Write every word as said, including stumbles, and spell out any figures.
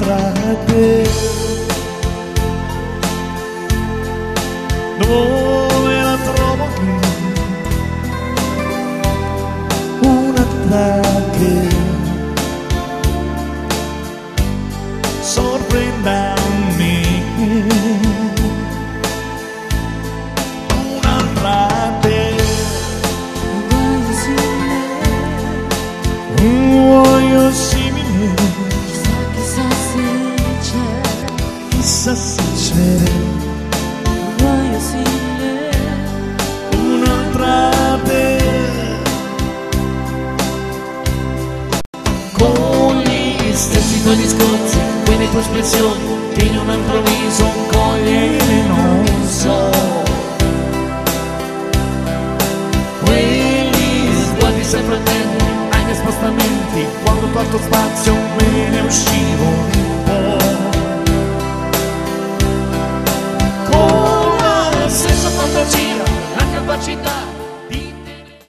un'altra te, dove la trovo qui, un'altra che sorprenda me, un'altra te, un uomo simile, chissà, chissà se c'è, chissà se c'è, un uomo simile, un'altra te, con gli stessi tuoi discorsi, quelle tue espressioni, che in un improvviso cogliere non so, quegli sguardi sempre attenti ai miei spostamenti, quando porto spazio me ne